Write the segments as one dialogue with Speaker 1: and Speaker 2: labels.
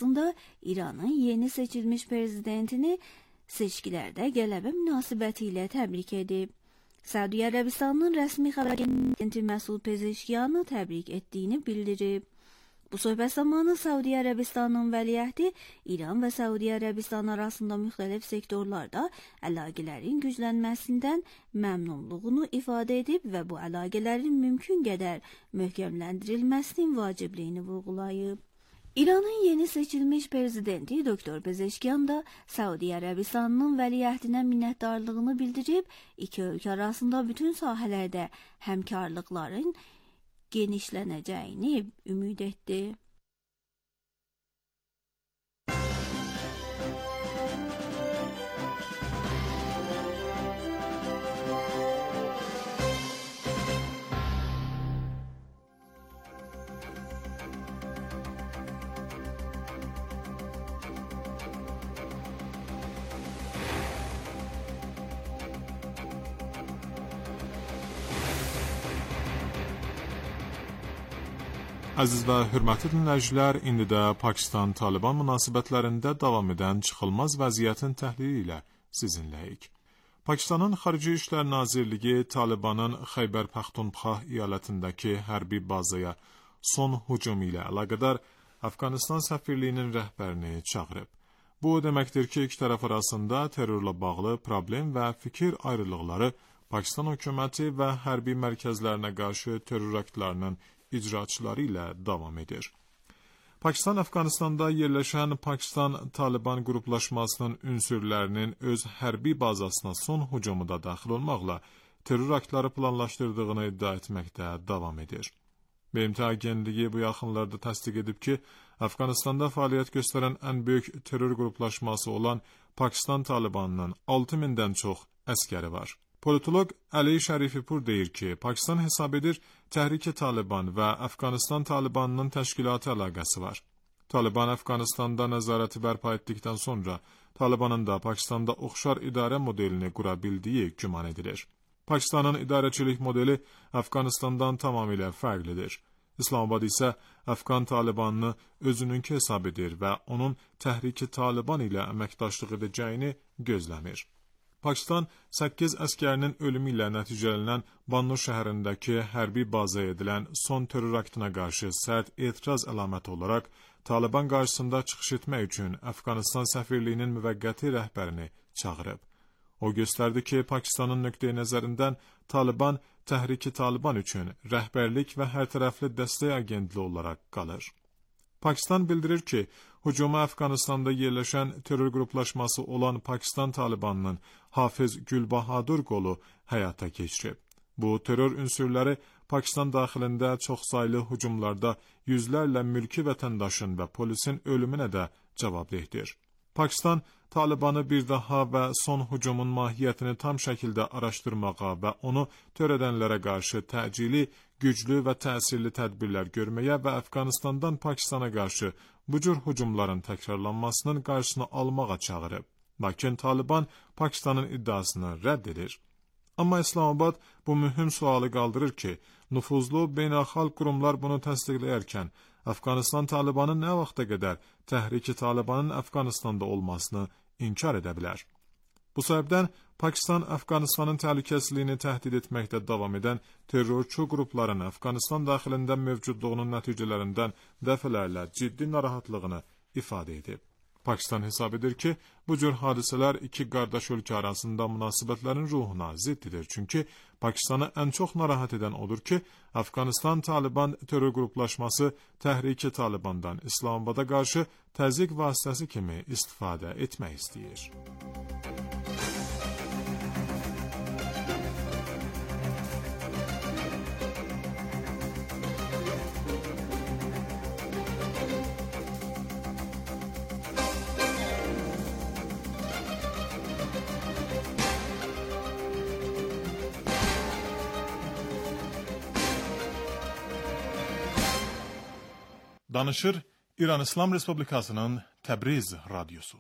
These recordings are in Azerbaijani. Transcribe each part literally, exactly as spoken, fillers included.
Speaker 1: arasında İranın yeni seçilmiş prezidentini seçkilərdə qələbə münasibətilə təbrik edib. Səudiyyə Ərəbistanının rəsmi xəbər agenti Məsud Pezeşkiyanı təbrik etdiyini bildirib. Bu söhbət zamanı Səudiyyə Ərəbistanının vəliəhdi İran və Səudiyyə Ərəbistan arasında müxtəlif sektorlarda əlaqələrin güclənməsindən məmnunluğunu ifadə edib və bu əlaqələrin mümkün qədər möhkəmləndirilməsinin vacibliyini vurğulayıb. İranın yeni seçilmiş prezidenti Doktor Pezeşkiyan da Səudiyyə Ərəbistanının vəliəhdinə minnətdarlığını bildirib, iki ölkə arasında bütün sahələrdə həmkarlıqların genişlənəcəyini ümid etdi.
Speaker 2: Əziz və hörmətli dinləyicilər, indi də Pakistan-Taliban münasibətlərində davam edən çıxılmaz vəziyyətin təhlili ilə sizinləyik. Pakistanın Xarici İşlər Nazirliyi Talibanın Xeybər Paxtunxva əyalətindəki hərbi bazaya son hücum ilə əlaqədar Əfqanistan səfirliyinin rəhbərini çağırıb. Bu deməkdir ki, iki tərəf arasında terrorla bağlı problem və fikir ayrılıqları Pakistan hökuməti və hərbi mərkəzlərinə qarşı terror aktlarının icraçıları ilə davam edir. Pakistan Əfqanistanda yerləşən Pakistan-Taliban qruplaşmasının ünsürlərinin öz hərbi bazasına son hücumu da daxil olmaqla terror aktları planlaşdırdığını iddia etməkdə davam edir. B M T agentliyi bu yaxınlarda təsdiq edib ki, Əfqanistanda fəaliyyət göstərən ən böyük terror qruplaşması olan Pakistan-Talibanının altı mindən çox əskəri var. Politolog Əli Şərifipur deyir ki, Pakistan hesab edir, Təhriki Taliban və Əfqanistan Talibanının təşkilatı əlaqəsi var. Taliban Əfqanistanda nəzarəti bərpa etdikdən sonra Talibanın da Pakistanda oxşar idarə modelini qura bildiyi güman edilir. Pakistanın idarəçilik modeli Əfqanistandan tamamilə fərqlidir. İslamabad isə Əfqan Talibanını özününki hesab edir və onun Təhriki Taliban ilə əməkdaşlıq edəcəyini gözləmir. Pakistan səkkiz əskərinin ölümü ilə nəticələnən Bannur şəhərindəki hərbi bazaya edilən son terror aktına qarşı sərt etiraz əlaməti olaraq Taliban qarşısında çıxış etmək üçün Əfqanistan səfirliyinin müvəqqəti rəhbərini çağırıb. O göstərdi ki, Pakistanın nöqteyi nəzərindən Taliban Təhriki Taliban üçün rəhbərlik və hərtərəfli dəstək agentliyi olaraq qalır. Pakistan bildirir ki, hücuma Əfqanistanda yerləşən terror qruplaşması olan Pakistan Talibanının Hafiz Gülbahadur qolu həyata keçirib. Bu terror ünsürləri Pakistan daxilində çoxsaylı hücumlarda yüzlərlə mülki vətəndaşın və polisin ölümünə də cavabdehdir. Pakistan Talibanı bir daha və son hücumun mahiyyətini tam şəkildə araşdırmağa və onu törədənlərə qarşı təcili, güclü və təsirli tədbirlər görməyə və Əfqanistandan Pakistana qarşı bu cür hücumların təkrarlanmasının qarşısını almağa çağırıb. Lakin Taliban Pakistanın iddiasını rədd edir. Amma İslamabad bu mühüm sualı qaldırır ki, nüfuzlu beynəlxalq qurumlar bunu təsdiqləyərkən, Əfqanistan Talibanı nə vaxta qədər Təhriki Talibanın Əfqanistanda olmasını inkar edə bilər. Bu səbəbdən Pakistan Əfqanistanın təhlükəsizliyini təhdid etməkdə davam edən terrorçu qrupların Əfqanistan daxilində mövcudluğunun nəticələrindən dəfələrlə ciddi narahatlığını ifadə edib. Pakistan hesab edir ki, bu cür hadisələr iki qardaş ölkə arasında münasibətlərin ruhuna ziddidir. Çünki Pakistanı ən çox narahat edən odur ki, Əfqanistan Taliban terror qruplaşması Təhriki Talibandan İslamabada qarşı təzyiq vasitəsi kimi istifadə etmək istəyir. Danışır İran İslam Respublikasının Təbriz radyosu.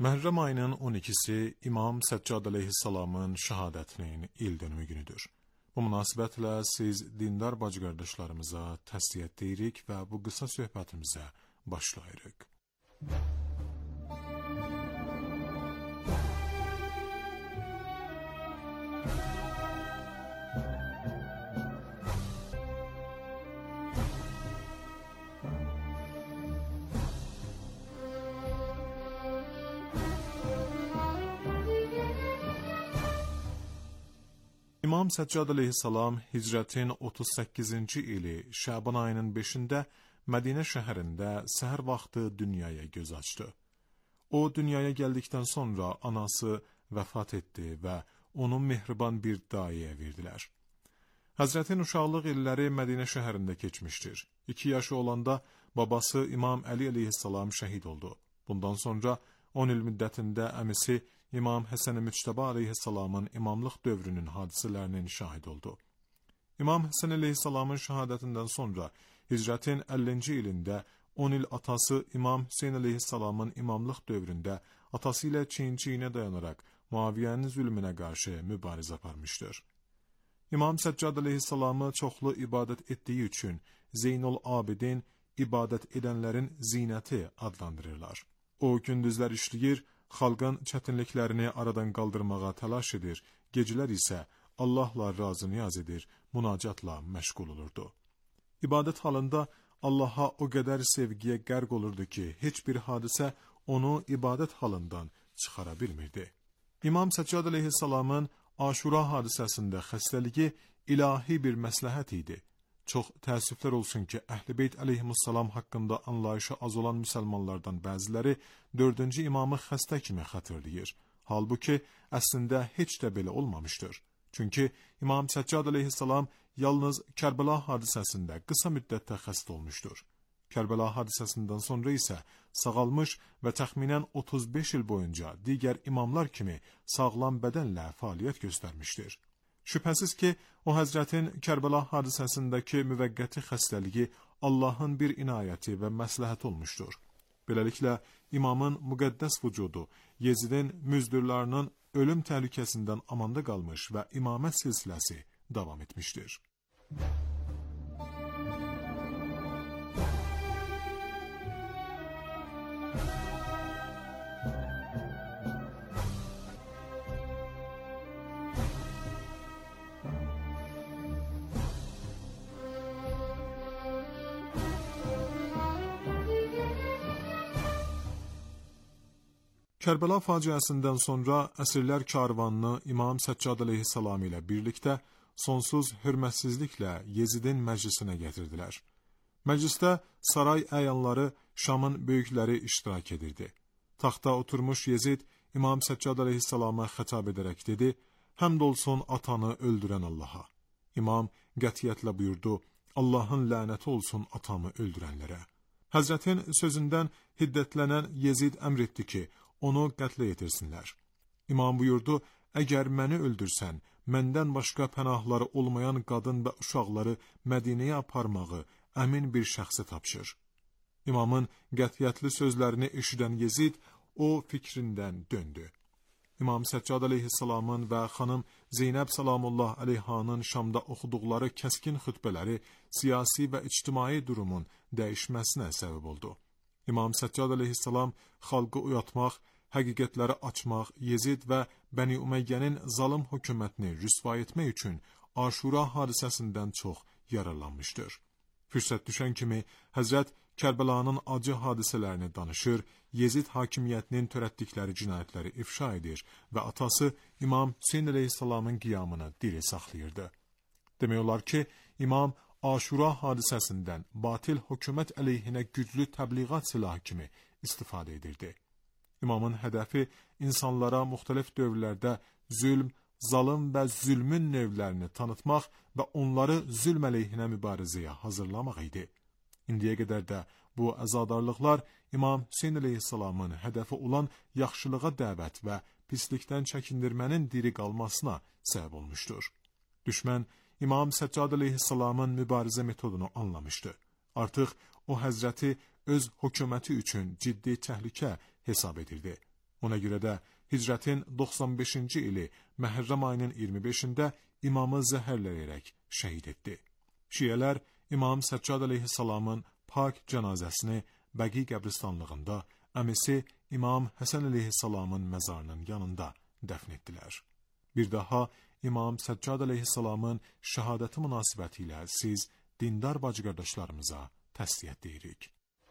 Speaker 2: Məhərrəm ayının on ikisi İmam Səccad əleyhissalamın şəhadətinin il dönümü günüdür. Bu münasibətlə siz dindar bacı qardaşlarımıza təsdiyyət deyirik və bu qısa söhbətimizə başlayırıq. İmam Səccad əleyhissalam hicrətin otuz səkkizinci ili Şaban ayının beşində Mədinə şəhərində səhər vaxtı dünyaya göz açdı. O, dünyaya gəldikdən sonra anası vəfat etdi və onu mehriban bir dayiyə verdilər. Həzrətin uşaqlıq illəri Mədinə şəhərində keçmişdir. İki yaşı olanda babası İmam Əli əleyhissalam şəhid oldu. Bundan sonra on il müddətində əmisi İmam Həsən-i Müctəba əleyhissalamın imamlıq dövrünün hadisələrinin şahid oldu. İmam Həsən əleyhissalamın şəhadətindən sonra hicrətin əllinci ilində on il atası İmam Hüseyn əleyhissalamın imamlıq dövründə atası ilə çiyin-çiyinə dayanaraq Muaviyyənin zülmünə qarşı mübarizə aparmışdır. İmam Səccad əleyhissalamı çoxlu ibadət etdiyi üçün Zeynul Abidin ibadət edənlərin zinəti adlandırırlar. O, gündüzlər işləyir, xalqın çətinliklərini aradan qaldırmağa təlaş edir, gecələr isə Allahla razı niyaz edir, münacatla məşğul olurdu. İbadət halında Allaha o qədər sevgiyə qərq olurdu ki, heç bir hadisə onu ibadət halından çıxara bilmirdi. İmam Səccad əleyhissalamın Aşura hadisəsində xəstəliyi ilahi bir məsləhət idi. Çox təəssüflər olsun ki, Əhl-i Beyt əleyhissalam haqqında anlayışı az olan müsəlmanlardan bəziləri dördüncü imamı xəstə kimi xatırlayır. Halbuki, əslində heç də belə olmamışdır. Çünki İmam Səccad əleyhissalam yalnız Kərbəla hadisəsində qısa müddətdə xəstə olmuşdur. Kərbəla hadisəsindən sonra isə sağalmış və təxminən otuz beş il boyunca digər imamlar kimi sağlam bədənlə fəaliyyət göstərmişdir. Şübhəsiz ki, o Həzrətin Kərbəla hadisəsindəki müvəqqəti xəstəliyi Allahın bir inayəti və məsləhəti olmuşdur. Beləliklə, imamın müqəddəs vücudu Yezidin müzdürlərinin ölüm təhlükəsindən amanda qalmış və imamət silsiləsi davam etmişdir. Kərbəla faciəsindən sonra əsirlər karvanını İmam Səccad əleyhissalam ilə birlikdə sonsuz hörmətsizliklə Yezidin məclisinə gətirdilər. Məclisdə saray əyanları, Şamın böyükləri iştirak edirdi. Taxta oturmuş Yezid İmam Səccad əleyhissalama xitab edərək dedi: "Həmd olsun atanı öldürən Allaha." İmam qətiyyətlə buyurdu: "Allahın lənəti olsun atamı öldürənlərə." Həzrətin sözündən hiddətlənən Yezid əmr etdi ki, onu qətlə yetirsinlər. İmam buyurdu: "Əgər məni öldürsən, məndən başqa pənahları olmayan qadın və uşaqları Mədinəyə aparmağı əmin bir şəxsə tapşır." İmamın qətiyyətli sözlərini eşidən Yezid o fikrindən döndü. İmam Səccad əleyhissalamın və xanım Zeynəb salamullah əleyhanın Şamda oxuduqları kəskin xütbələri siyasi və ictimai durumun dəyişməsinə səbəb oldu. İmam Səccad əleyhissalam xalqı oyatmaq, həqiqətləri açmaq, Yezid və Bəni Üməyyənin zalım hökumətini rüsva etmək üçün Aşura hadisəsindən çox yararlanmışdır. Fürsət düşən kimi Həzrət Kərbəlanın acı hadisələrini danışır, Yezid hakimiyyətinin törətdikləri cinayətləri ifşa edir və atası İmam Hüseyn əleyhissalamın qiyamını diri saxlayırdı. Demək olar ki, İmam Aşura hadisəsindən batil hökumət əleyhinə güclü təbliğat silahı kimi istifadə edirdi. İmamın hədəfi insanlara müxtəlif dövrlərdə zülm, zalım və zülmün növlərini tanıtmaq və onları zülm əleyhinə mübarizəyə hazırlamaq idi. İndiyə qədər də bu əzadarlıqlar İmam Hüseyn əleyhissalamın hədəfi olan yaxşılığa dəvət və pislikdən çəkindirmənin diri qalmasına səbəb olmuşdur. Düşmən İmam Səccad əleyhissalamın mübarizə metodunu anlamışdı. Artıq o Həzrəti öz hökuməti üçün ciddi təhlükə hesab edirdi. Ona görə də hicrətin doxsan beşinci ili Məhərrəm ayının iyirmi beşində imamı zəhərləyərək şəhid etdi. Şiələr İmam Səccad əleyhissalamın pak cənazəsini Bəqi qəbristanlığında, əmisi İmam Həsən əleyhissalamın məzarının yanında dəfn etdilər. Bir daha İmam Səccad əleyhissalamın şəhadəti münasibəti ilə siz dindar bacı qardaşlarımıza təsliyyət deyirik.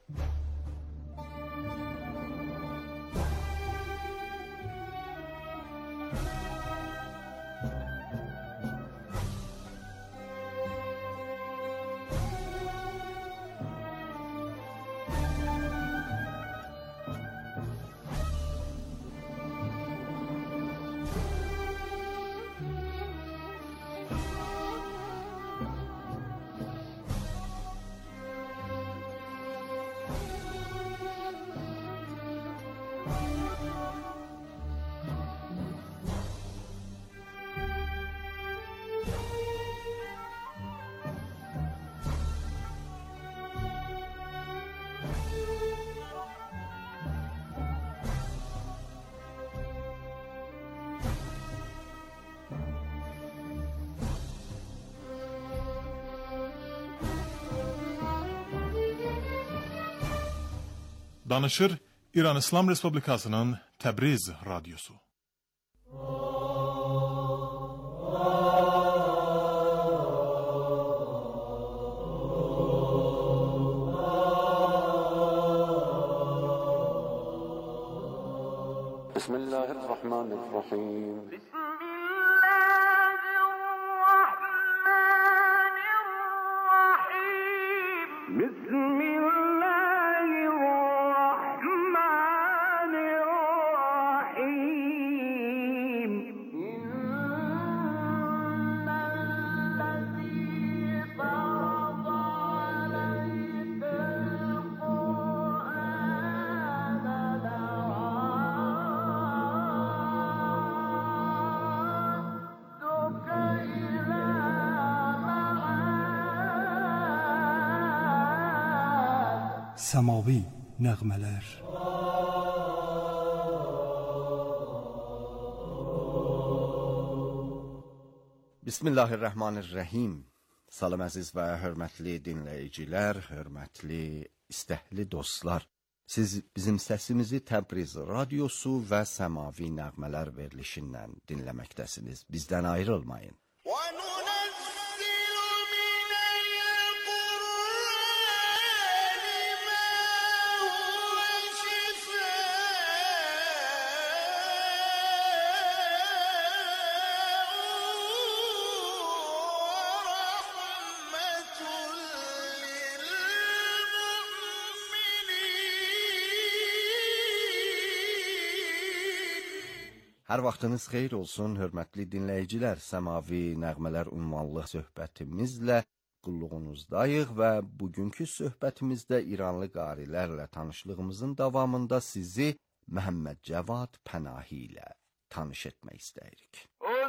Speaker 2: Danışır İran İslam Respublikasının Təbriz radyosu.
Speaker 3: Bismillahirrahmanirrahim.
Speaker 4: Səmavi nəğmələr.
Speaker 3: Bismillahirrahmanirrahim. Salam əziz və hörmətli dinləyicilər, hörmətli istəkli dostlar. Siz bizim səsimizi Təbriz radyosu və Səmavi nəğmələr verilişindən dinləməkdəsiniz. Bizdən ayrılmayın. Hər vaxtınız xeyir olsun, hörmətli dinləyicilər. Səmavi nəğmələr ünvanlı söhbətimizlə qulluğunuzdayıq və bugünkü söhbətimizdə İranlı qarilərlə tanışlığımızın davamında sizi Məhəmməd Cəvad Pənahi ilə tanış etmək istəyirik.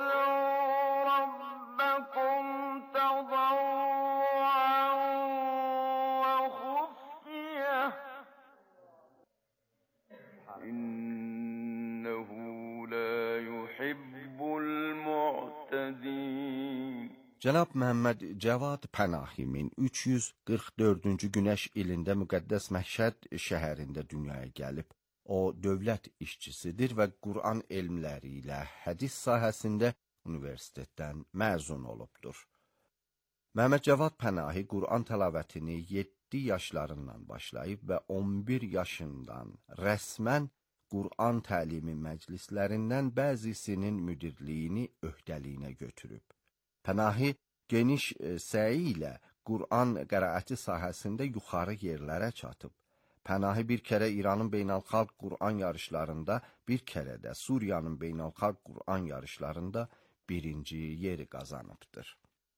Speaker 3: Cənab Məhəmməd Cəvad Pənahimin üç yüz qırx dördüncü günəş ilində müqəddəs Məşhəd şəhərində dünyaya gəlib. O, dövlət işçisidir və Quran elmləri ilə hədis sahəsində universitetdən məzun olubdur. Məhəmməd Cəvad Pənahi Quran təlavətini yeddi yaşlarından başlayıb və on bir yaşından rəsmən Quran təlimi məclislərindən bəzisinin müdirliyini öhdəliyinə götürüb. Pənahi geniş səyi ilə Quran qəraəti sahəsində yuxarı yerlərə çatıb. Pənahi bir kərə İranın beynəlxalq Quran yarışlarında, bir kərə də Suriyanın beynəlxalq Quran yarışlarında birinci yeri qazanıbdır.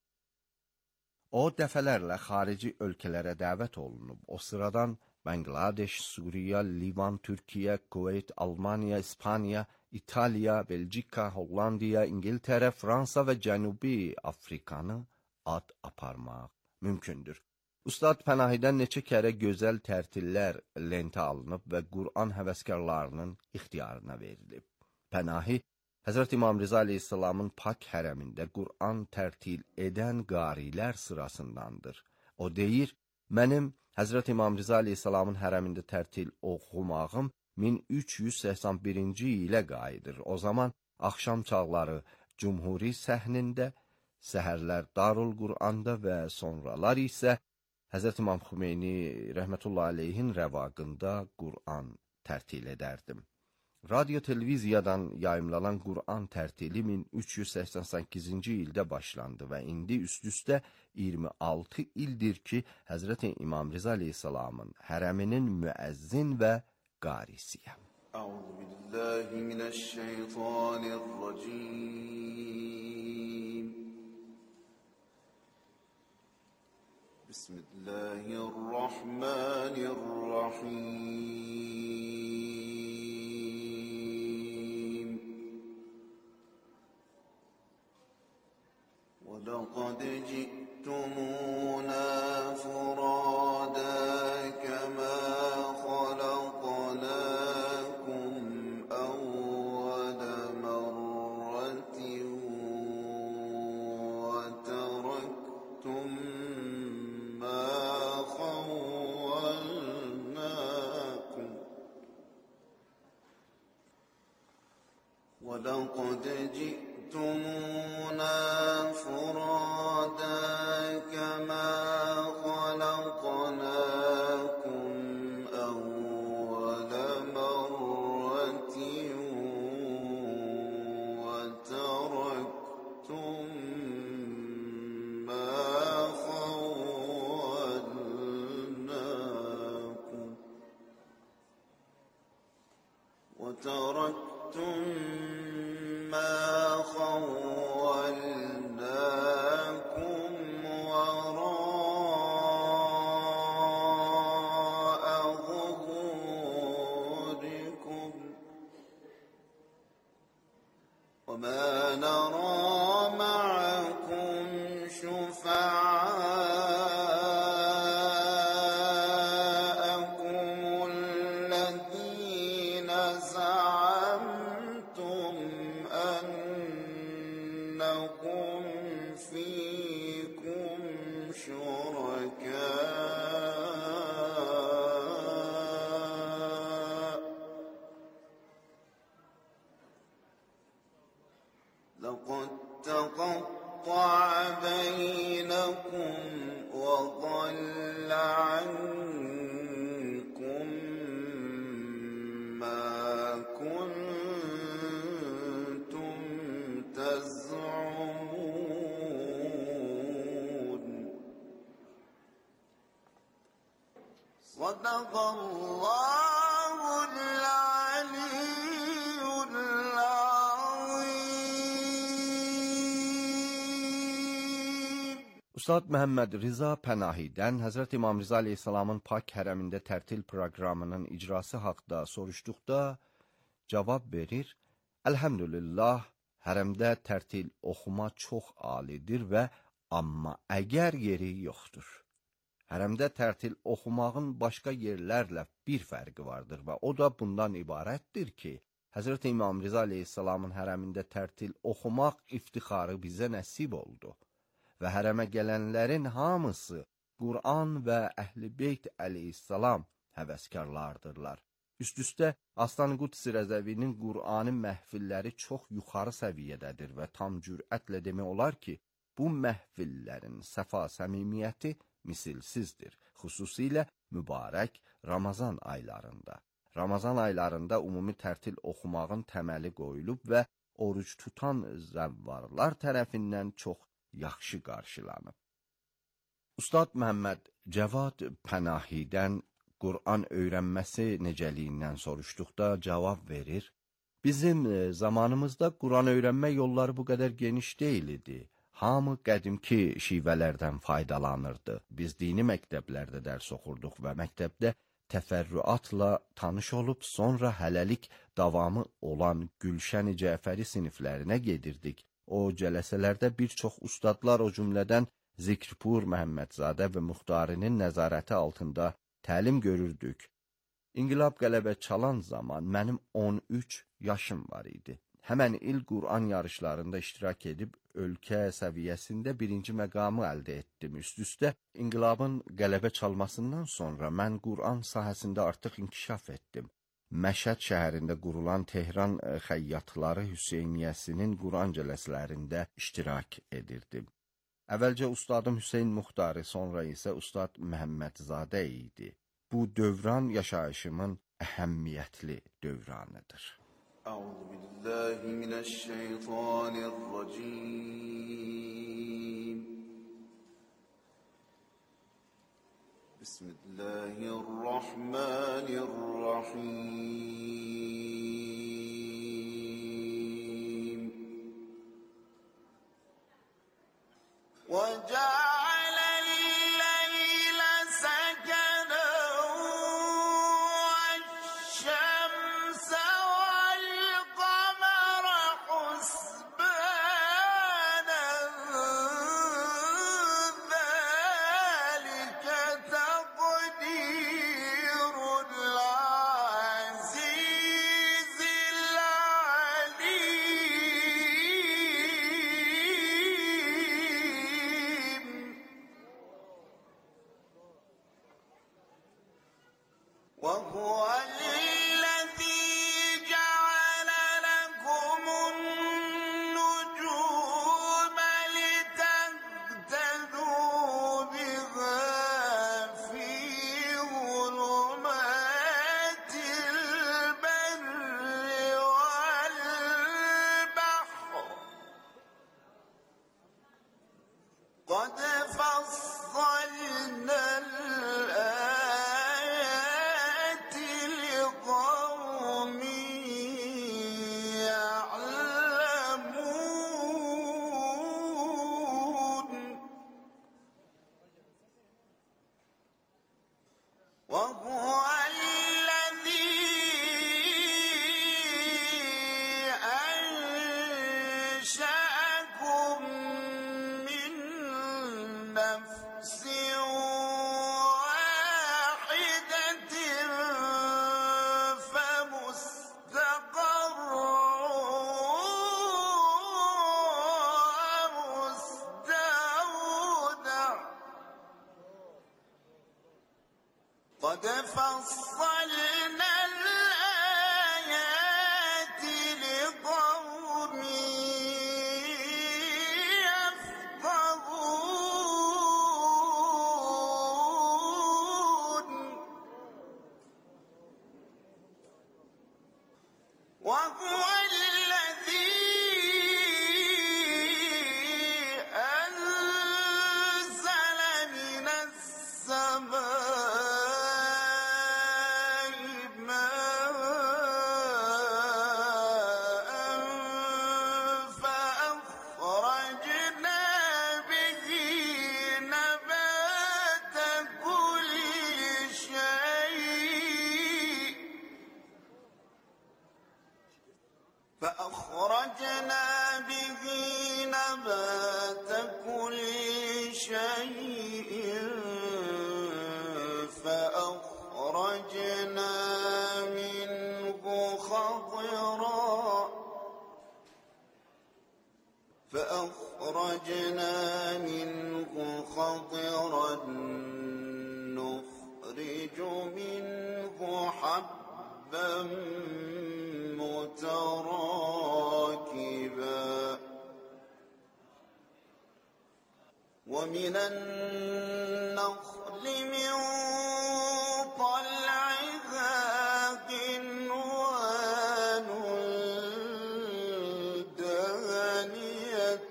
Speaker 3: O, dəfələrlə xarici ölkələrə dəvət olunub. O sıradan Bangladeş, Suriya, Livan, Türkiyə, Kuveyt, Almaniya, İspaniya, İtaliya, Belçika, Hollandiya, İngiltərə, Fransa və Cənubi Afrikanı ad aparmaq mümkündür. Ustad Pənahidən neçə kərə gözəl tərtillər lentə alınıb və Qur'an həvəskarlarının ixtiyarına verilib. Pənahi, Həzrət İmam Riza əleyhissalamın pak hərəmində Qur'an tərtil edən qarilər sırasındandır. O deyir, mənim Həzrət İmam Riza əleyhissalamın hərəmində tərtil oxumağım min üç yüz səksən birinci ilə qayıdır. O zaman axşam çağları Cumhuri səhnində, səhərlər Darul Qur'anda və sonralar isə Həzrət İmam Xümeyni rəhmətullahi aleyhin rəvaqında Qur'an tərtil edərdim. Radyo televiziyadan yayımlanan Qur'an tərtili min üç yüz səksən səkkizinci ildə başlandı və indi üst-üstə iyirmi altı ildir ki, Həzrət İmam Riza əleyhissalamın hərəminin müəzzin və qarisiyəm.
Speaker 5: Əuzu billahi mineşşeytanirracim. Bismillahirrahmanirrahim. وَلَقَدْ جِئْتُمُونَا فُرَادَى كَمَا خَلَقْنَاكُمْ أَوَّلَ مَرَّةٍ وَتَرَكْتُمْ مَا خَوَّلْنَاكُمْ وَلَقَدْ جِئْتُمُونَا فُرَادَى كَمَا خَلَقْنَاكُمْ أَوَّلَ مَرَّةٍ وَتَرَكْتُمْ مَا خَوَّلْنَاكُمْ وَتَرَكْتُمْ مَا خَوَّلْنَاكُمْ وَرَاءَ ظُهُورِكُمْ وَمَا نَرَىٰ مَعَكُمْ شُفَعَاءَكُمُ الَّذِينَ زَعَمْتُمْ أَنَّكُمْ فِيكُمْ شُرَكَاءُ لَقَدْ تَقَطَّعَ بَيْنَكُمْ وَضَلَّ عَنكُمْ مَا كُنتُمْ تَزْعُمُونَ. صَدَقَ اللَّهُ الْعَلِيُّ الْعَظِيمُ.
Speaker 3: Ustad Məhəmməd Riza Pənahidən Həzrət İmam Riza əleyhissalamın pak hərəmində tərtil proqramının icrası haqda soruşduqda cavab verir, Əlhəmdülillah, hərəmdə tərtil oxuma çox alidir və amma əgər yeri yoxdur. Hərəmdə tərtil oxumağın başqa yerlərlə bir fərqi vardır və o da bundan ibarətdir ki, Həzrət İmam Riza əleyhissalamın hərəmində tərtil oxumaq iftixarı bizə nəsib oldu və hərəmə gələnlərin hamısı Qur'an və Əhl-i Beyt əleyhissalam həvəskarlardırlar. Üst-üstə Aslan Qudsi Rəzəvinin Qur'anın məhfilləri çox yuxarı səviyyədədir və tam cürətlə demək olar ki, bu məhfillərin səfa səmimiyyəti misilsizdir, xüsusilə mübarək Ramazan aylarında. Ramazan aylarında ümumi tərtil oxumağın təməli qoyulub və oruc tutan zəvvarlar tərəfindən çox yaxşı qarşılanıb. Ustad Məhəmməd Cəvad Pənahidən Qur'an öyrənməsi necəliyindən soruşduqda cavab verir, bizim zamanımızda Qur'an öyrənmə yolları bu qədər geniş deyil idi. Hamı qədimki şivələrdən faydalanırdı. Biz dini məktəblərdə dərs oxurduq və məktəbdə təfərrüatla tanış olub, sonra hələlik davamı olan Gülşən-i Cəfəri siniflərinə gedirdik. O cələsələrdə bir çox ustadlar, o cümlədən Zikirpur Məhəmmədzadə və muxtarının nəzarəti altında təlim görürdük. İnqilab qələbə çalan zaman mənim on üç yaşım var idi. Həmən il Qur'an yarışlarında iştirak edib ölkə səviyyəsində birinci məqamı əldə etdim. Üst-üstə inqilabın qələbə çalmasından sonra mən Qur'an sahəsində artıq inkişaf etdim. Məşhəd şəhərində qurulan Tehran Xəyyatları Hüseyniyyəsinin Qur'an cələslərində iştirak edirdim. Əvvəlcə ustadım Hüseyn Muxtarı, sonra isə ustad Məhəmmədzadə idi. Bu dövran yaşayışımın əhəmmiyyətli dövranıdır.
Speaker 5: أعوذ بالله من الشيطان الرجيم بسم الله الرحمن الرحيم وجعل الليل سكنا والشمس والقمر حسبانا ذلك تقدير العزيز العليم وهو الذي جعل لكم النجوم لتهتدوا بها في ظلمات البر والبحر قد فصلنا الآيات لقوم يعلمون وهو الذي أنشأكم من نفس واحدة فمستقر ومستودع قد فصلنا الآيات لقوم يفقهون وهو الذي أنزل من السماء ماء فأخرجنا به نبات كل شيء فأخرجنا به نبات كل شيء فأخرجنا منه خضرا فأخرجنا منه خضرا نخرج منه حبا متراكبا ومن النخل من طلعها قنوان دانية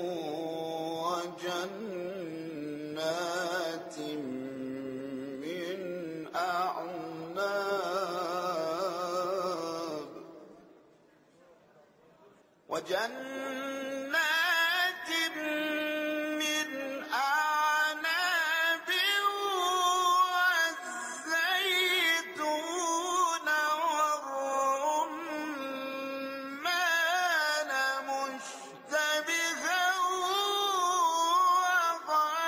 Speaker 5: وجنات من أعناب وجنات من أعناب والزيتون والرمان مشتبها وغير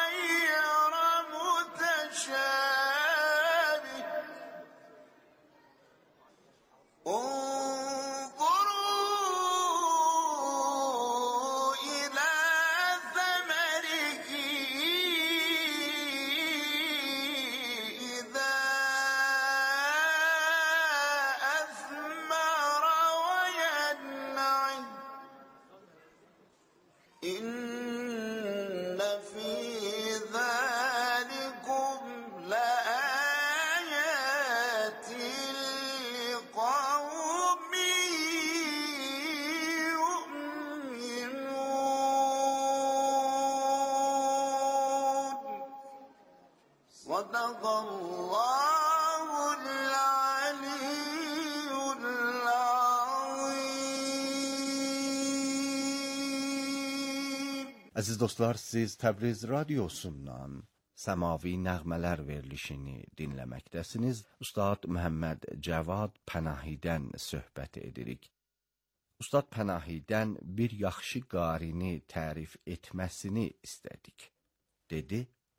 Speaker 5: صدق الله العلي العظيم.
Speaker 3: Əziz dostlar, siz Təbriz radiosundan Səmavi Nəğmələr verilişini dinləməkdəsiniz. Ustad Məhəmməd Cəvad Pənahidən söhbət edirik. Ustad Pənahidən bir yaxşı qarini tərif etməsini istədik. Dedi: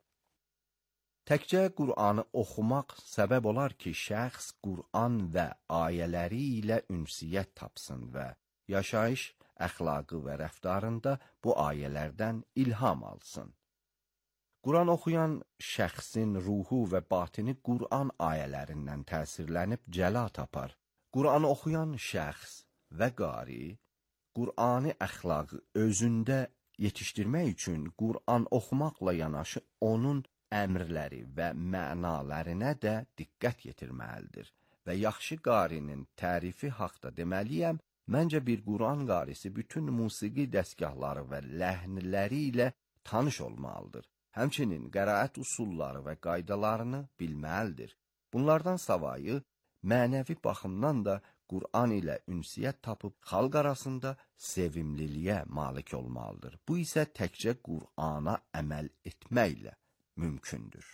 Speaker 3: Təkcə Qur'anı oxumaq səbəb olar ki, şəxs Qur'an və ayələri ilə ünsiyyət tapsın və yaşayış, əxlaqı və rəftarında bu ayələrdən ilham alsın. Qur'an oxuyan şəxsin ruhu və batini Qur'an ayələrindən təsirlənib cəla tapar. Qur'an oxuyan şəxs və qari Qur'ani əxlaqı özündə yetişdirmək üçün Qur'an oxumaqla yanaşı onun əmrləri və mənalərinə də diqqət yetirməlidir. Və yaxşı qarinin tərifi haqda deməliyəm, məncə bir Qur'an qarisi bütün musiqi dəstgahları və ləhnləri ilə tanış olmalıdır. Həmçinin qəraət usulları və qaydalarını bilməlidir. Bunlardan savayı, mənəvi baxımdan da Qur'an ilə ünsiyyət tapıb xalq arasında sevimliliyə malik olmalıdır. Bu isə təkcə Qur'ana əməl etməklə mümkündür.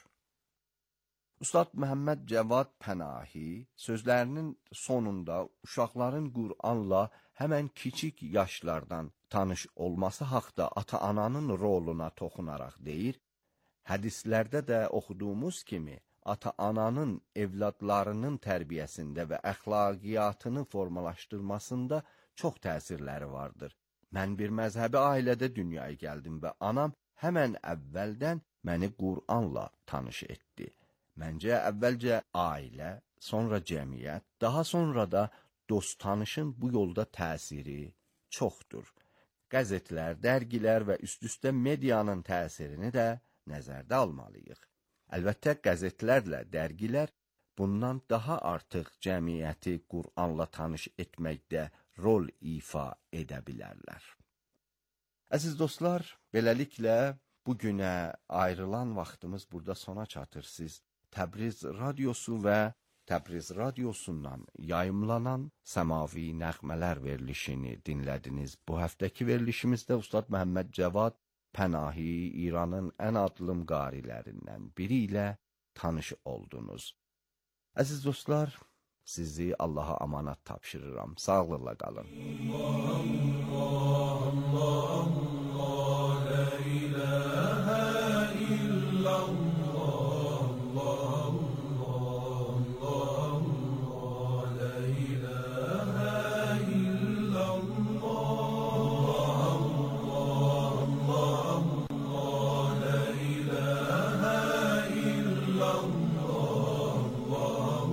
Speaker 3: Ustad Məhəmməd Cəvad Pənahi sözlərinin sonunda uşaqların Qur'anla həmən kiçik yaşlardan tanış olması haqda ata-ananın roluna toxunaraq deyir, hədislərdə də oxuduğumuz kimi, ata-ananın evladlarının tərbiyəsində və əxlaqiyyatını formalaşdırmasında çox təsirləri vardır. Mən bir məzhəbi ailədə dünyaya gəldim və anam həmən əvvəldən məni Qur'anla tanış etdi. Məncə, əvvəlcə ailə, sonra cəmiyyət, daha sonra da dost-tanışın bu yolda təsiri çoxdur. Qəzetlər, dərgilər və üst-üstə medianın təsirini də nəzərdə almalıyıq. Əlbəttə, qəzetlərlə dərgilər bundan daha artıq cəmiyyəti Qur'anla tanış etməkdə rol ifa edə bilərlər. Əziz dostlar, beləliklə bugünə ayrılan vaxtımız burada sona çatır. Siz Təbriz radiosu və Təbriz radiosundan yayımlanan Səmavi Nəğmələr verilişini dinlədiniz. Bu həftəki verilişimizdə Ustad Məhəmməd Cəvad Pənahi İranın ən adlım qarilərindən biri ilə tanış oldunuz. Əziz dostlar, sizi Allaha amanat tapşırıram. Sağlıqla qalın. Allah, Allah, Allah, la ilahe illallah, Allah, Allah, Allah, la ilahe illallah, Allah, Allah, la ilahe illallah,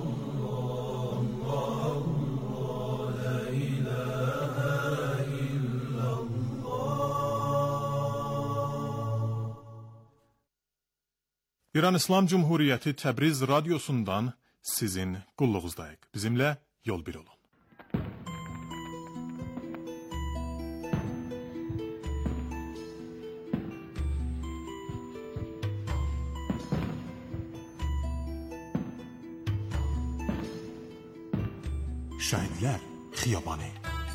Speaker 2: İran İslam Cumhuriyeti Təbriz radiosundan sizin qulluğuzdayıq. Bizimlə yol bir olun. Şəhidlər Xiyabanı.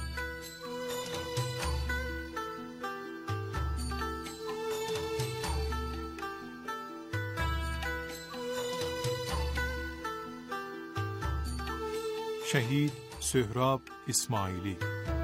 Speaker 2: Şəhid Söhrab İsmaili.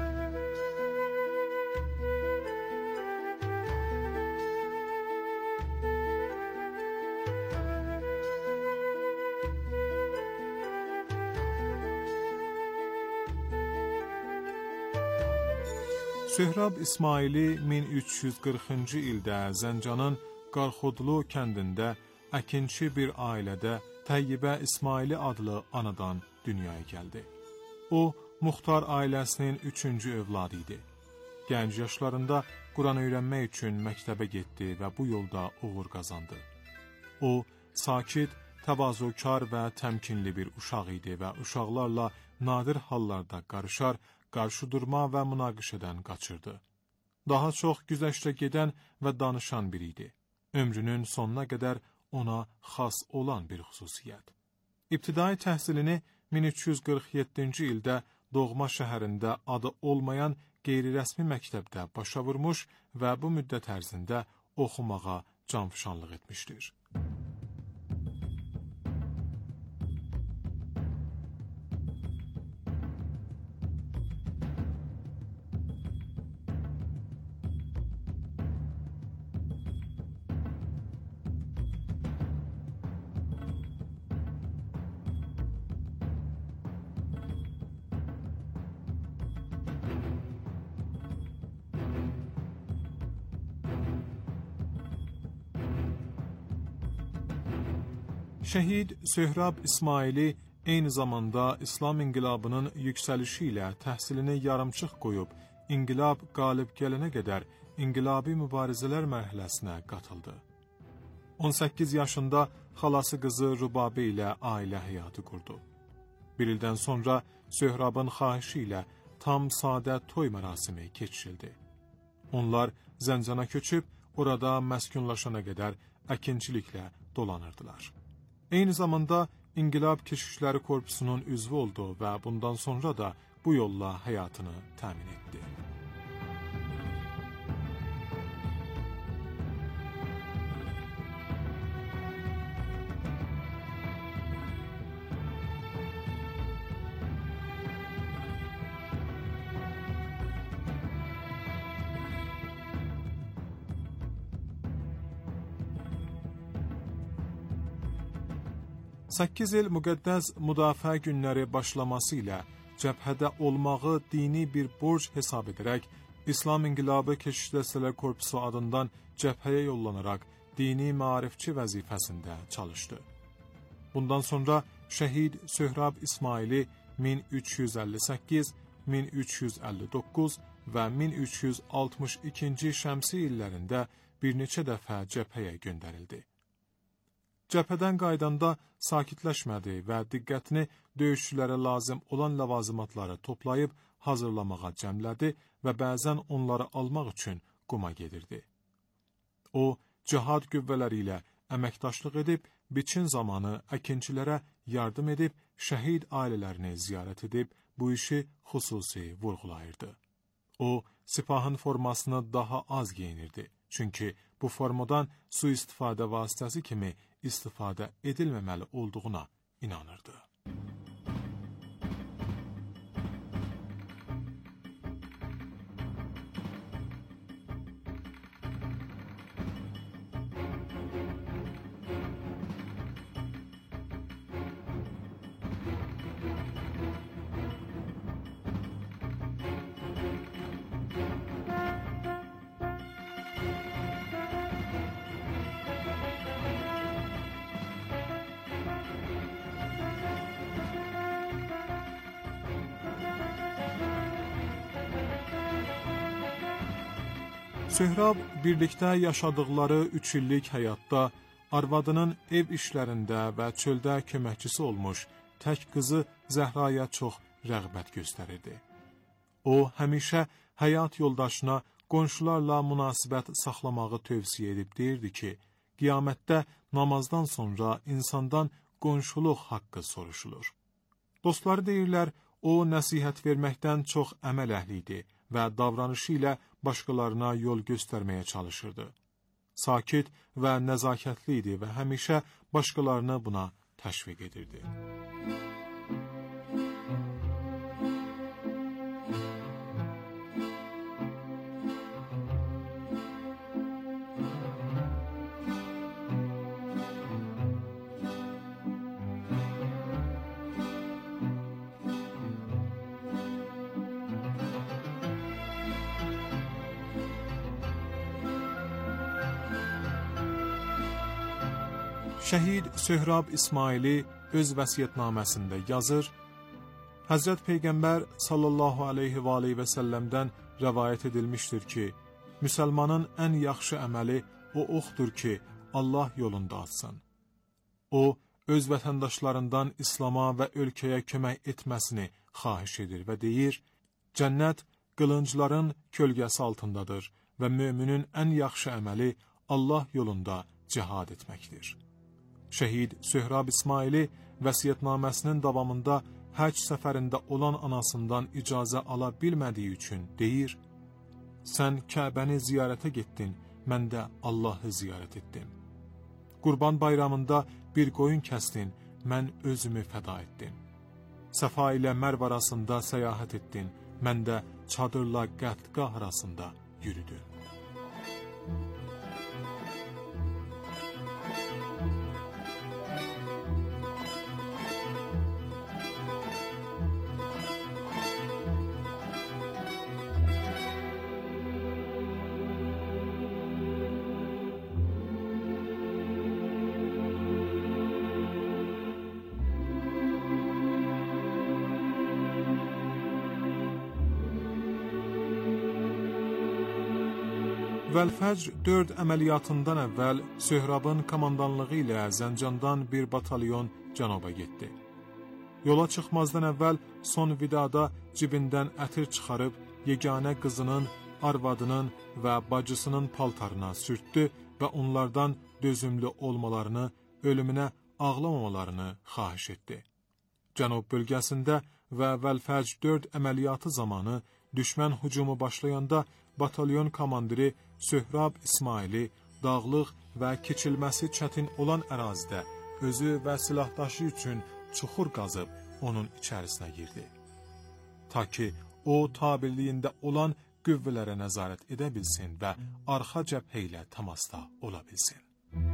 Speaker 2: Söhrab İsmaili min üç yüz qırxıncı ildə Zəncanın Qarxodlu kəndində əkinçi bir ailədə Təyyibə İsmaili adlı anadan dünyaya gəldi. O, Muxtar ailəsinin üçüncü övladı idi. Gənc yaşlarında Quran öyrənmək üçün məktəbə getdi və bu yolda uğur qazandı. O, sakit, təvazökar və təmkinli bir uşaq idi və uşaqlarla nadir hallarda qarışar, qarşı durma və münaqişədən qaçırdı. Daha çox güzəştə gedən və danışan biri idi. Ömrünün sonuna qədər ona xas olan bir xüsusiyyət. İbtidai təhsilini min üç yüz qırx yeddinci ildə doğma şəhərində adı olmayan qeyri-rəsmi məktəbdə başa vurmuş və bu müddət ərzində oxumağa canfişanlıq etmişdir. Şəhid Söhrab İsmaili eyni zamanda İslam inqilabının yüksəlişi ilə təhsilini yarımçıq qoyub, inqilab qalib gələnə qədər inqilabi mübarizələr mərhələsinə qatıldı. on səkkiz yaşında xalası qızı Rubabə ilə ailə həyatı qurdu. Bir ildən sonra Söhrabın xahişi ilə tam sadə toy mərasimi keçirildi. Onlar Zəncana köçüb, orada məskunlaşana qədər əkinçiliklə dolanırdılar. Eyni zamanda İnqilab Keşişləri Korpusunun üzvü oldu və bundan sonra da bu yolla həyatını təmin etdi. səkkiz il müqəddəs müdafiə günləri başlaması ilə cəbhədə olmağı dini bir borc hesab edərək, İslam İnqilabı Keşiş Dəstələr Korpusu adından cəbhəyə yollanaraq dini maarifçi vəzifəsində çalışdı. Bundan sonra şəhid Söhrab İsmaili min üç yüz əlli səkkiz, min üç yüz əlli doqquz və min üç yüz altmış ikinci şəmsi illərində bir neçə dəfə cəbhəyə göndərildi. Cəbhədən qaydanda sakitləşmədi və diqqətini döyüşçülərə lazım olan ləvazimatları toplayıb hazırlamağa cəmlədi və bəzən onları almaq üçün Quma gedirdi. O, cihad qüvvələri ilə əməkdaşlıq edib, biçin zamanı əkinçilərə yardım edib, şəhid ailələrini ziyarət edib, bu işi xüsusi vurğulayırdı. O, sipahın formasını daha az geyinirdi. Çünki bu formadan sui-istifadə vasitəsi kimi istifadə edilməməli olduğuna inanırdı. Söhrab birlikdə yaşadıkları üç illik həyatda arvadının ev işlərində və çöldə köməkçisi olmuş tək qızı Zəhraya çox rəğbət göstərirdi. O, həmişə həyat yoldaşına qonşularla münasibət saxlamağı tövsiyə edib deyirdi ki, qiyamətdə namazdan sonra insandan qonşuluq haqqı soruşulur. Dostları deyirlər, o nəsihət verməkdən çox əməl əhli idi və davranışı ilə başqalarına yol göstərməyə çalışırdı. Sakit və nəzakətli idi və həmişə başqalarını buna təşviq edirdi. Şəhid Söhrab İsmaili öz vəsiyyətnaməsində yazır, Həzrət Peyğəmbər sallallahu aleyhi və aleyhi və səlləmdən rəvayət edilmişdir ki, müsəlmanın ən yaxşı əməli o oxdur ki, Allah yolunda atsın. O, öz vətəndaşlarından İslama və ölkəyə kömək etməsini xahiş edir və deyir, cənnət qılıncların kölgəsi altındadır və müminin ən yaxşı əməli Allah yolunda cihad etməkdir. Şəhid Söhrab İsmaili vəsiyyətnaməsinin davamında həcc səfərində olan anasından icazə ala bilmədiyi üçün deyir: "Sən Kəbəni ziyarətə getdin, mən də Allahı ziyarət etdim. Qurban bayramında bir qoyun kəsdin, mən özümü fəda etdim. Səfa ilə Mərv arasında səyahət etdin, mən də çadırla Qətqah arasında yürüdüm." Vəlfəcr dörd əməliyyatından əvvəl Söhrabın komandanlığı ilə Zəncandan bir batalyon cənuba getdi. Yola çıxmazdan əvvəl son vidada cibindən ətir çıxarıb yeganə qızının, arvadının və bacısının paltarına sürtdü və onlardan dözümlü olmalarını, ölümünə ağlamamalarını xahiş etdi. Cənub bölgəsində və Vəlfəcr dörd əməliyyatı zamanı düşmən hücumu başlayanda batalyon komandiri Söhrab İsmaili dağlıq və keçilməsi çətin olan ərazidə özü və silahdaşı üçün çuxur qazıb onun içərisinə girdi. Ta ki, o tabirliyində olan qüvvələrə nəzarət edə bilsin və arxa cəbhə ilə təmasda ola bilsin.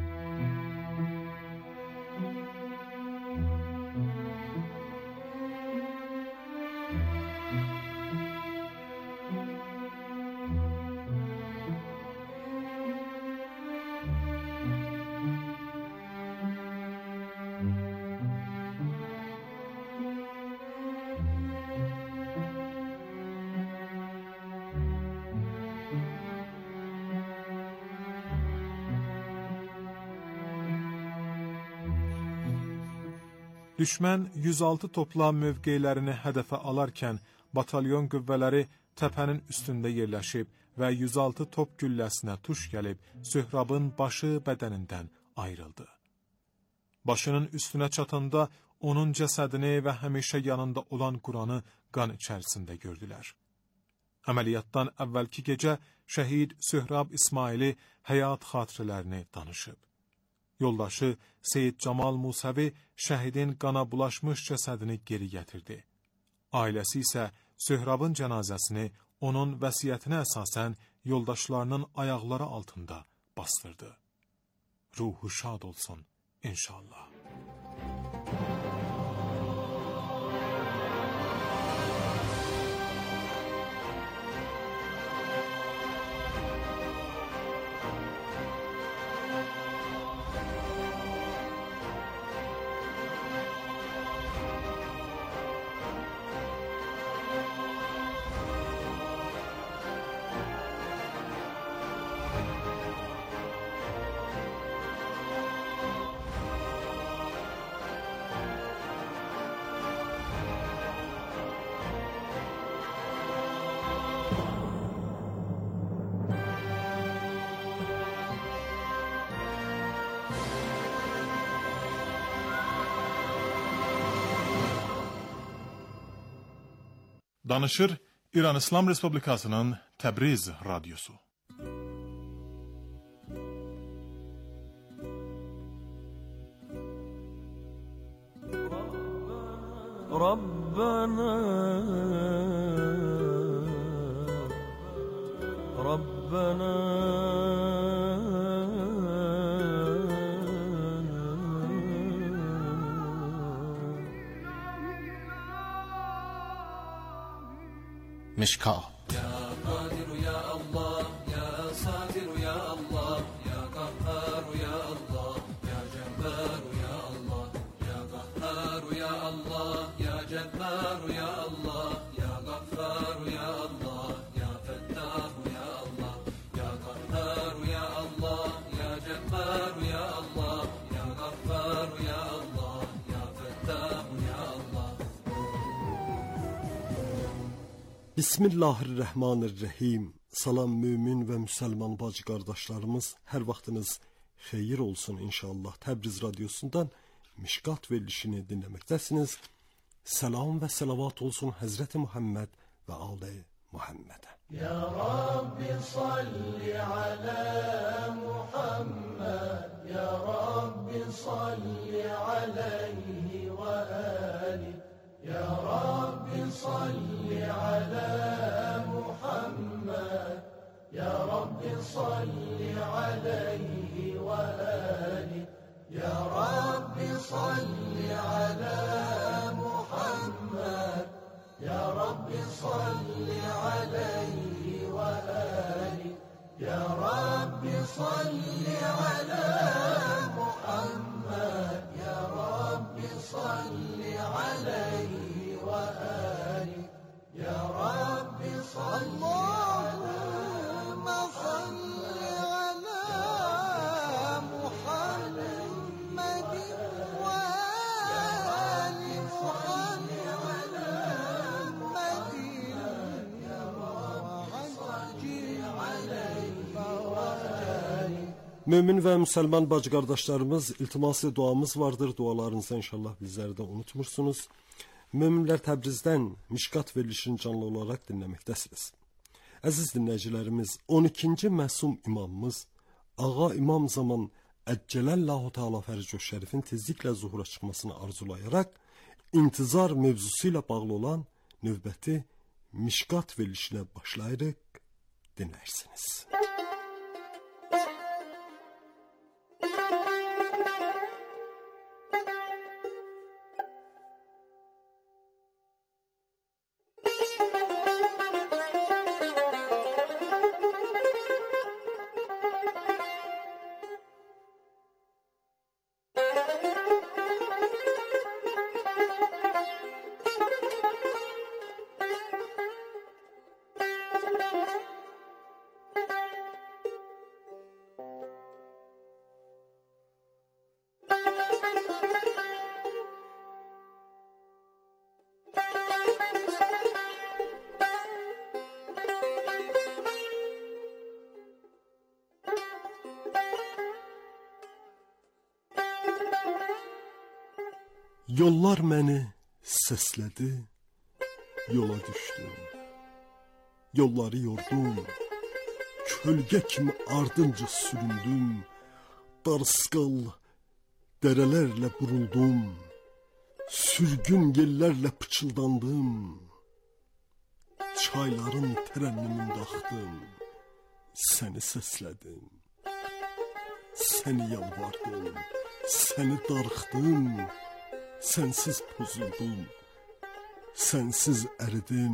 Speaker 2: Düşmən yüz altı topla mövqelərini hədəfə alarkən batalyon qüvvələri təpənin üstündə yerləşib və yüz altı top gülləsinə tuş gəlib Söhrabın başı bədənindən ayrıldı. Başının üstünə çatanda onun cəsədini və həmişə yanında olan Quranı qan içərisində gördülər. Əməliyyatdan əvvəlki gecə şəhid Söhrab İsmaili həyat xatirələrini danışıb. Yoldaşı Seyid Camal Musəvi şəhidin qana bulaşmış cəsədini geri gətirdi. Ailəsi isə Söhrabın cənazəsini onun vəsiyyətinə əsasən yoldaşlarının ayaqları altında bastırdı. Ruhu şad olsun inşallah. Danışır İran İslam Respublikasının Təbriz radyosu.
Speaker 5: Rabbana Rabbana
Speaker 3: Mişka.
Speaker 5: Ya Kadir ya Allah, ya Satir ya Allah, ya Kahhar ya Allah, ya Cebbar ya Allah, ya Kahhar ya Allah, ya Cebbar ya Allah, ya Gaffar ya Allah, ya Fettah ya Allah, ya Kahhar ya Allah, ya Cebbar ya Allah, ya Gaffar ya Allah, ya Fettah ya Allah.
Speaker 4: Bismillahirrahmanirrahim. Salam mümin və müsəlman bacı qardaşlarımız, hər vaxtınız xeyir olsun inşallah. Təbriz radyosundan Mişqat verilişini dinləməkdəsiniz. Salam və salavat olsun Həzrəti Muhammed və Ali Muhammedə.
Speaker 5: Ya Rabbi salli ala Muhammed, Ya Rabbi salli aleyhi və ali, Ya Rabbi salli ala Muhammed, Ya Rabbi salli aleyhi və ali, Ya Rabbi salli ala Muhammed, Ya Rabbi salli aleyhi ve ali, Ya Rabbi salli ala Muhammed, Ya Rabbi salli aleyhi ve ali, Ya Rabbi salli ala
Speaker 4: Mümin və müsəlman bacı qardaşlarımız, iltimaslı duamız vardır. Dualarınızı inşallah bizləri də unutmursunuz. Müminlər Təbrizdən Mişqat verilişini canlı olaraq dinləməkdəsiniz. Əziz dinləyicilərimiz, on ikinci məsum imamımız Ağa İmam Zaman Əccələllahu Teala Fərcoş Şərifin tezliklə zuhura çıxmasını arzulayaraq intizar mövzusu ilə bağlı olan növbəti Mişqat verilişinə başlayırıq. Dinlərsiniz. Yollar məni səslədi, yola düşdüm. Yolları yordum, kölgə kimi ardınca süründüm. Darısqal dərələrlə buruldum, sürgün yellərlə pıçıldandım. Çayların tərənnümündə axdım, səni səslədim. Səni yalvardım, səni darıxdım. Sənsiz pozuldum, sənsiz əridim,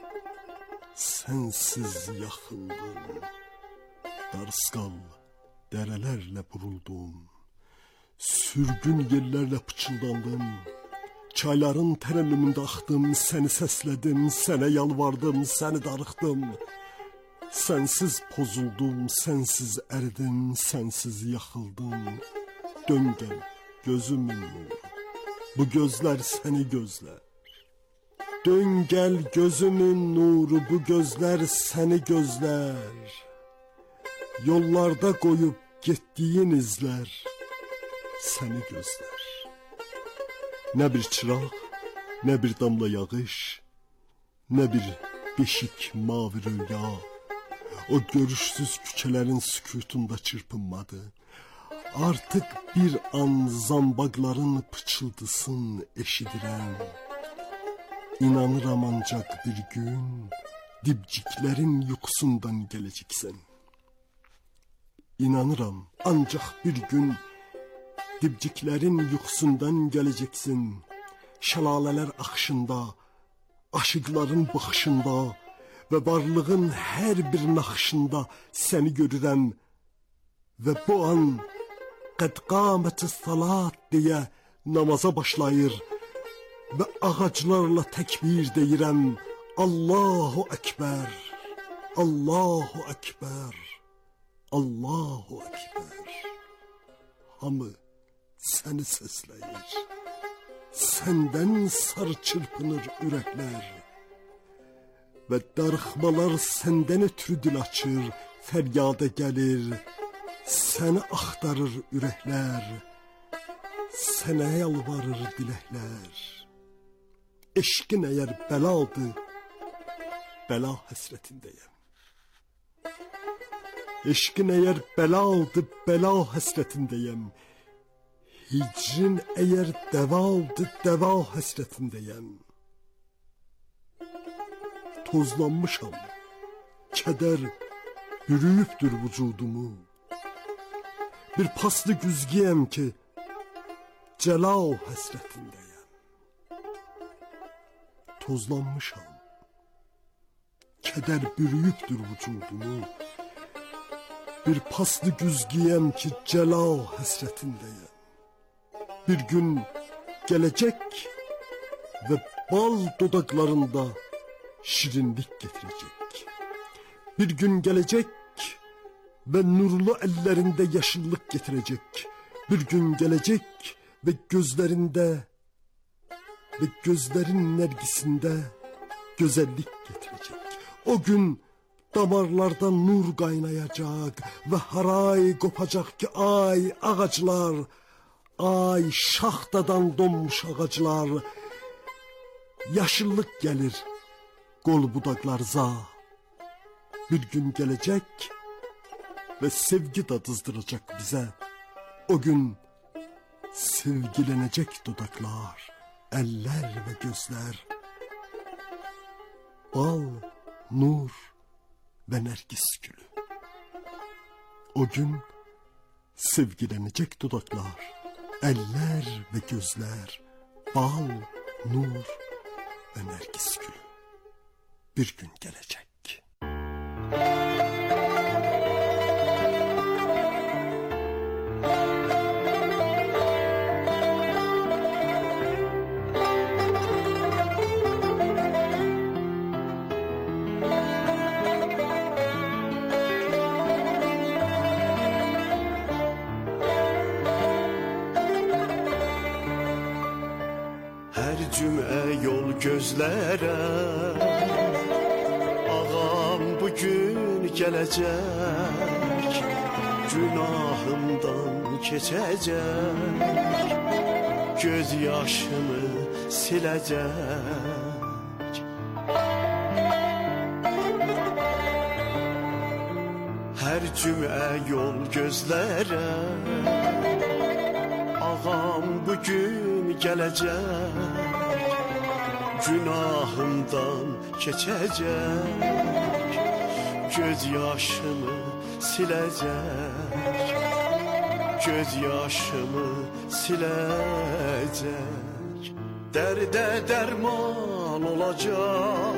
Speaker 4: sənsiz yaxıldım. Darısqal dərələrlə buruldum, sürgün yellərlə pıçıldandım. Çayların tərənnümündə axdım, səni səslədim, sənə yalvardım, səni darıxdım. Sənsiz pozuldum, sənsiz əridim, sənsiz yaxıldım. Dön gəl gözümün nuru, bu gözlər səni gözlər. Dön gəl gözümün nuru, bu gözlər səni gözlər. Yollarda qoyub getdiyin izlər səni gözlər. Nə bir çıraq, nə bir damla yağış, nə bir beşik mavi rüya. O görüşsüz küçələrin sükutunda çırpınmadı. Artıq bir an zambaqların pıçıldısın eşidirəm. İnanıram ancaq bir gün dibciklərin yuxusundan gələcəksən. İnanıram ancaq bir gün dibciklərin yuxusundan gələcəksin. Şəlalələr axışında, aşıqların baxışında və varlığın hər bir naxışında səni görürəm. Və bu an qəd qamətəs salat deyə namaza başlayır və ağaclarla təkbir deyirəm. Allahu Ekber, Allahu Ekber, Allahu Ekber. Hamı səni səsləyir, səndən sarı çırpınır ürəklər və darıxmalar səndən ötürü dil açır, fəryada gəlir. Səni axtarır ürəklər, sənə yalvarır diləklər. Eşqin əgər bəladır, bəla həsrətindəyəm. Eşqin əgər bəladır, bəla həsrətindəyəm. Hicrin əgər dəvadır, dəva həsrətindəyəm. Tozlanmışam, kədər bürüyübdür vücudumu. Bir paslı güzgiyəm ki, cəlal həsrətindəyəm. Tozlanmışam, kədər bürüyübdür vücudumu. Bir paslı güzgiyəm ki, cəlal həsrətindəyəm. Bir gün gələcək və bal dodaqlarında şirinlik getirecek. Bir gün gələcək və nurlu əllərində yaşıllıq getirecek. Bir gün gələcək və gözlərində və gözlərin nərgisində gözəllik getirecek. O gün damarlarda nur qaynayacaq və haray qopacaq ki, ay ağaclar, ay şaxtadan donmuş ağaclar, yaşıllıq gəlir qol budaqlarza. Bir gün gələcək və sevgi dadızdıracaq bizə. O gün sevgilənəcək dodaqlar, əllər və gözlər. Bal, nur və nərgis gülü. O gün sevgilənəcək dodaqlar, əllər və gözlər. Bal, nur və nərgis gülü. Bir gün gələcək.
Speaker 6: Cümə yol gözlərə, ağam bugün gələcək, günahımdan keçəcək, göz yaşımı siləcək. Hər cümə yol gözlərə, ağam bugün gələcək, günahımdan keçəcək, göz yaşımı siləcək, göz yaşımı siləcək. Dərdə dərman olacaq,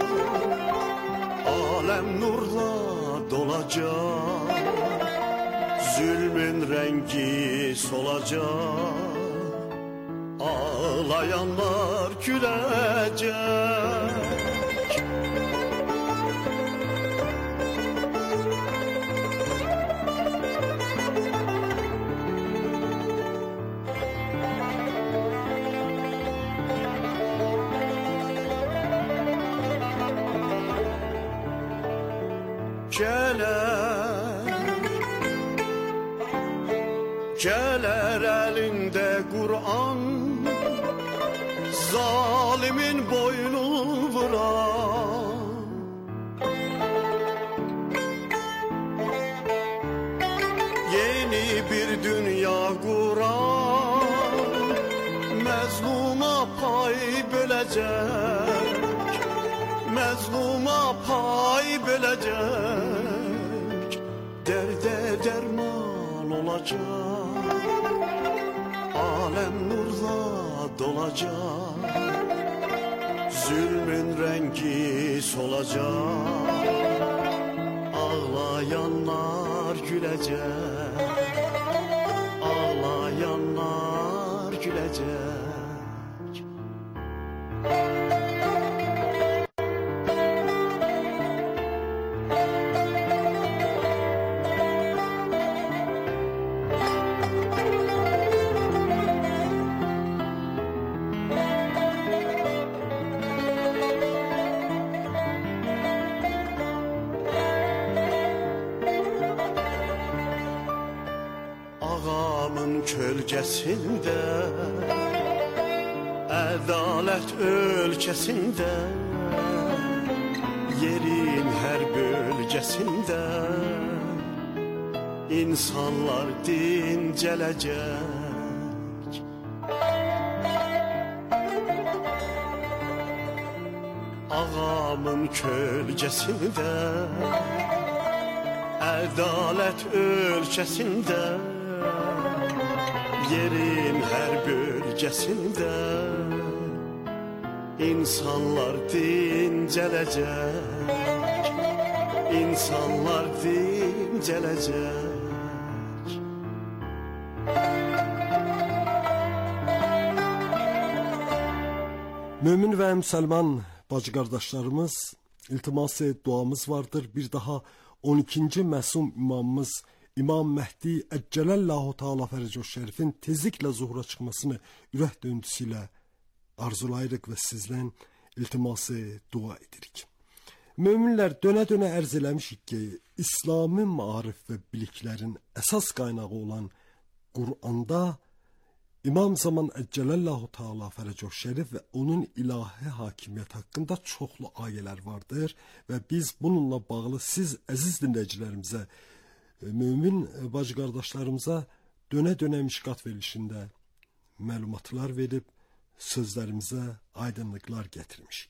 Speaker 6: aləm nurla dolacaq, zülmün rəngi solacaq, ağlayanlar gülecek. Geler, geler elinde Kur'an, zalimin boynu vuran. Yeni bir dünya kuran, mezluma pay bölecek, mezluma pay bölecek, derde derman olacak, alem nurla dolacak, zulmün rengi solacak, ağlayanlar gülecek, ağlayanlar gülecek. bölgesinde, adalet ülkesinde, yerin her bölgesinde insanlar dincelecek. Ağamın kölgesinde, adalet ülkesinde, yerin her bölgesinde insanlar dincelecek, insanlar dincelecek.
Speaker 4: Mümin və müsəlman bacı qardaşlarımız, iltiması duamız vardır. Bir daha on ikinci məsum imamımız İmam Məhdi Əccələllahu Teala Fərəcoş Şərifin tezliklə zuhura çıxmasını ürək döntüsü ilə arzulayırıq və sizdən iltiması dua edirik. Möminlər dönə-dönə ərz eləmişik ki, İslami maarif və biliklərin əsas qaynağı olan Qur'anda İmam Zaman Əccələllahu Teala Fərəcoş Şərif və onun ilahi hakimiyyət haqqında çoxlu ayələr vardır və biz bununla bağlı siz əziz dinləyicilərimizə, mömin bacı qardaşlarımıza dönə-dönə mişqat verilişində məlumatlar verib sözlərimizə aydınlıqlar gətirmişik.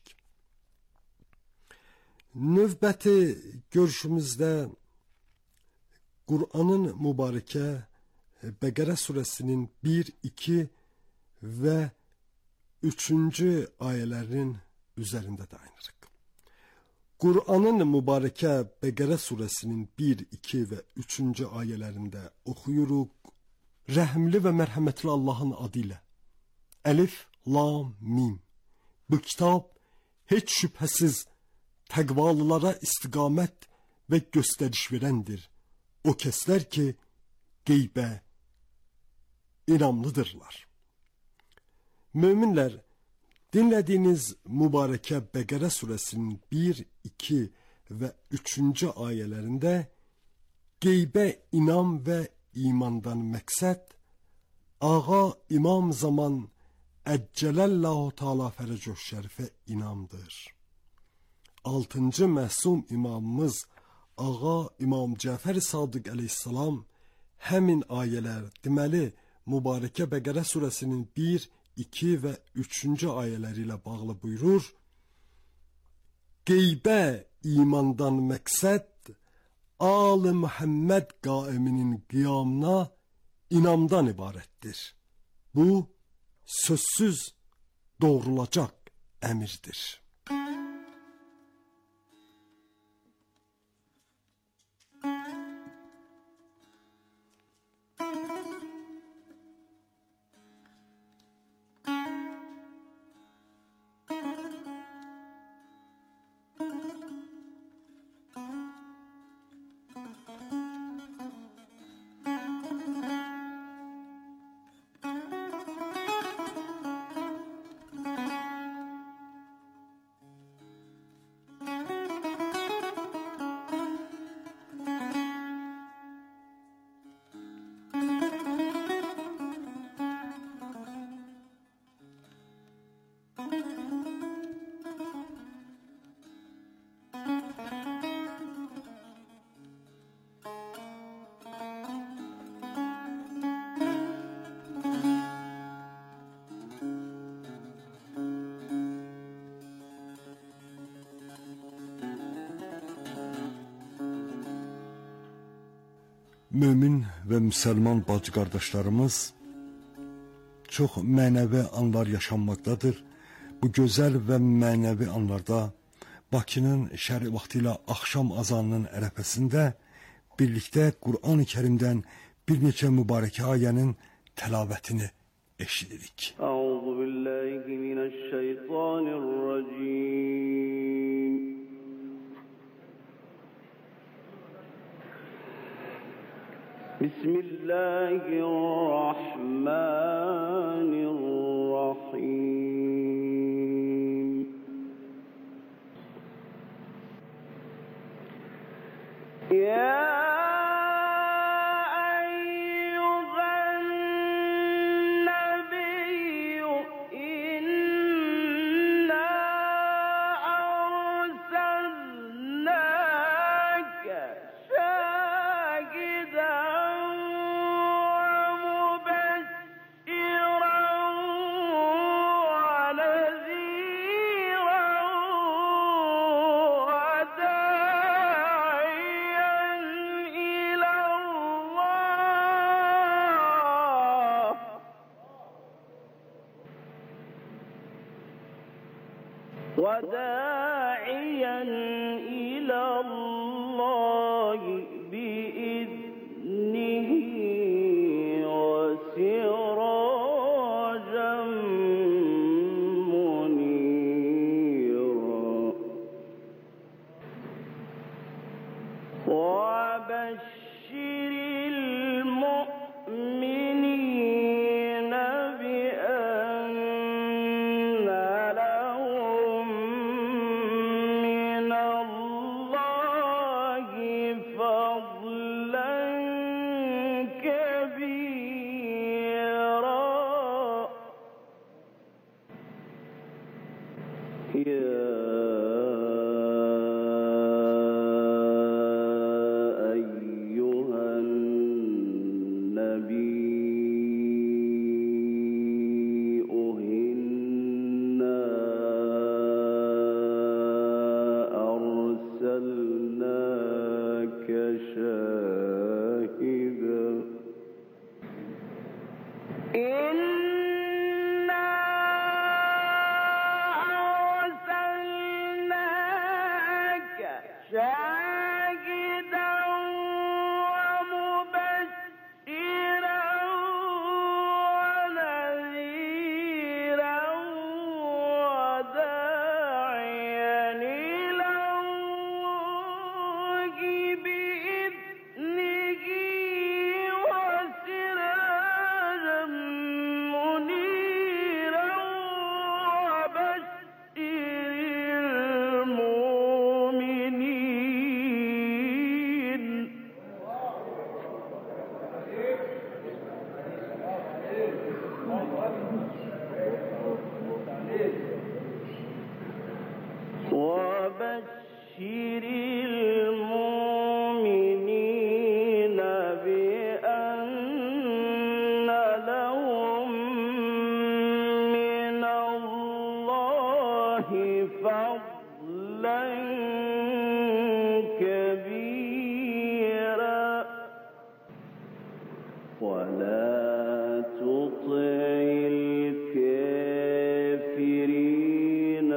Speaker 4: Növbəti görüşümüzdə Qur'anın mübarəkə Bəqərə surəsinin bir, iki və üçüncü ayələrinin üzərində dayanırıq. Qur'anın mübarəkə Bəqərə surəsinin bir, iki və üçüncü ayələrində oxuyuruq. Rəhmli və mərhəmətli Allahın adı ilə. Əlif, lam, mim. Bu kitab heç şübhəsiz təqvalılara istiqamət və göstəriş verəndir. O kəslər ki, qeybə inamlıdırlar. Möminlər, dinlədiyiniz mübarəkə Bəqərə surəsinin bir, iki və üçüncü ayələrində qeybə inam və imandan məqsəd Ağa İmam Zaman Əccələllahu Teala Fərəcoş Şərifə inamdır. Altıncı məsum imamımız Ağa İmam Cəfər Sadiq əleyhissalam həmin ayələr, deməli, mübarəkə Bəqərə surəsinin bir, iki və üçüncü ayələri ilə bağlı buyurur. Qeybə imandan məqsəd Al-ı Muhammed qaiminin qiyamına inamdan ibarətdir. Bu, sözsüz doğrulacaq əmirdir. Mömin və müsəlman bacı qardaşlarımız, çox mənəvi anlar yaşanmaqdadır. Bu gözəl və mənəvi anlarda Bakının şəri vaxtı ilə axşam azanının ərəfəsində birlikdə Qur'an-ı Kərimdən bir neçə mübarəkə ayənin təlavətini eşidirik.
Speaker 7: Əuzu billahi minəşşeytanirracim. Bismillahirrahmanirrahim. Ya وداعيا إلى الله بإذنه وسراجا منيرا وبشر المؤمنين بأن لهم من الله فضلا كبيرا يا وبشر المؤمنين بأن لهم من الله فضلا كبيرا ولا تطع الكافرين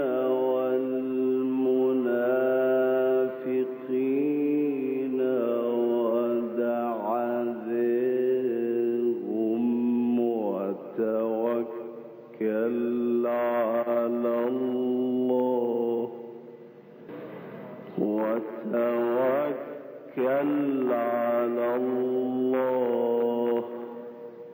Speaker 7: والمنافقين ودع عنهم وتوكل